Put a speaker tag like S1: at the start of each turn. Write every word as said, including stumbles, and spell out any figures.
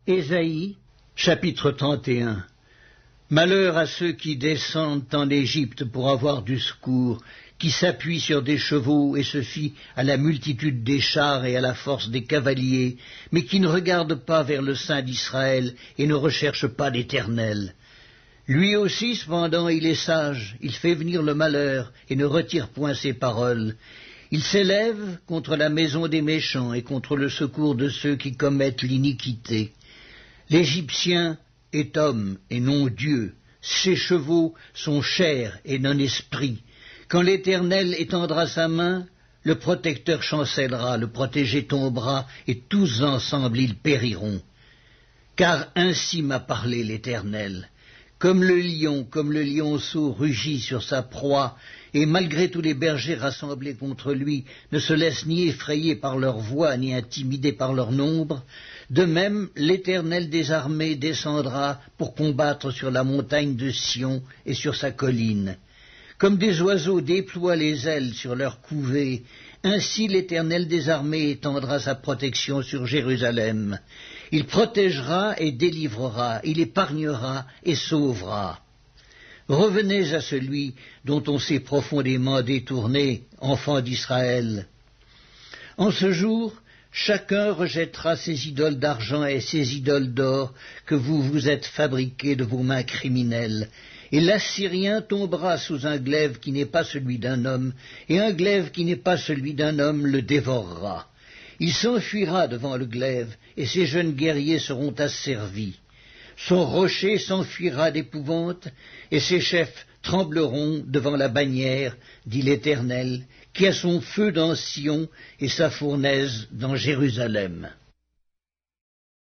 S1: Ésaïe, chapitre trente et un. Malheur à ceux qui descendent en Égypte pour avoir du secours, qui s'appuient sur des chevaux et se fient à la multitude des chars et à la force des cavaliers, mais qui ne regardent pas vers le Saint d'Israël et ne recherchent pas l'Éternel. Lui aussi, cependant, il est sage, il fait venir le malheur et ne retire point ses paroles. Il s'élève contre la maison des méchants et contre le secours de ceux qui commettent l'iniquité. L'Égyptien est homme et non Dieu, ses chevaux sont chair et non esprit. Quand l'Éternel étendra sa main, le protecteur chancellera, le protégé tombera, et tous ensemble ils périront. Car ainsi m'a parlé l'Éternel. Comme le lion, comme le lionceau rugit sur sa proie, et malgré tous les bergers rassemblés contre lui, ne se laissent ni effrayer par leur voix, ni intimider par leur nombre, de même l'Éternel des armées descendra pour combattre sur la montagne de Sion et sur sa colline. Comme des oiseaux déploient les ailes sur leur couvée, ainsi l'Éternel des armées étendra sa protection sur Jérusalem. Il protégera et délivrera, il épargnera et sauvera. Revenez à celui dont on s'est profondément détourné, enfants d'Israël. En ce jour, chacun rejettera ses idoles d'argent et ses idoles d'or que vous vous êtes fabriquées de vos mains criminelles. Et l'Assyrien tombera sous un glaive qui n'est pas celui d'un homme, et un glaive qui n'est pas celui d'un homme le dévorera. Il s'enfuira devant le glaive, et ses jeunes guerriers seront asservis. Son rocher s'enfuira d'épouvante, et ses chefs trembleront devant la bannière, dit l'Éternel, qui a son feu dans Sion et sa fournaise dans Jérusalem.